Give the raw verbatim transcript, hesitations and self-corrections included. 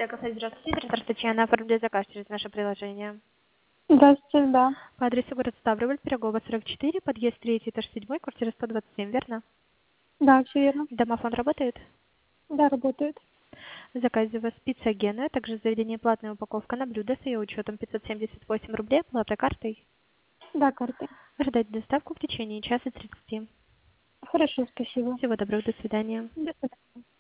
Экофейс, здравствуйте. Директор Татьяна, оформляет заказ через наше приложение. Здравствуйте, да. По адресу город Ставрополь, Пирогова, сорок четыре, подъезд третий, этаж седьмой, квартира сто двадцать семь, верно? Да, все верно. Домофон работает? Да, работает. В заказе у вас пицца Гена, также заведение платная упаковка на блюдо с ее учетом пятьсот семьдесят восемь рублей, оплата картой. Да, карты. Ожидать доставку в течение часа тридцати. Хорошо, спасибо. Всего доброго, до свидания. До свидания.